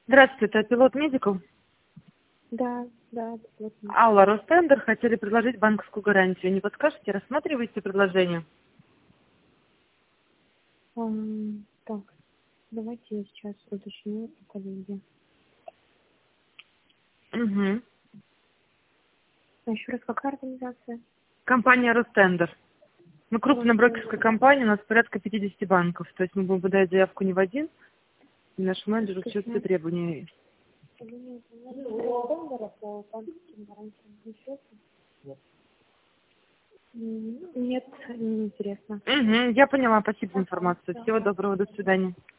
Здравствуйте, это пилот Медикал. Да, да, абсолютно. Алла, Ростендер, хотели предложить банковскую гарантию. Не подскажете, рассматриваете предложение? Так, давайте я сейчас уточню у коллеги. Угу. А еще раз, какая организация? Компания Ростендер. Мы крупная Ростендер. брокерская компания, у нас порядка 50 банков. То есть мы будем подать заявку не в один, и наш менеджер учет все требования. Ростендера по банковским гарантиям счета? Нет, не интересно. Угу, я поняла, спасибо за информацию. Всего доброго, до свидания.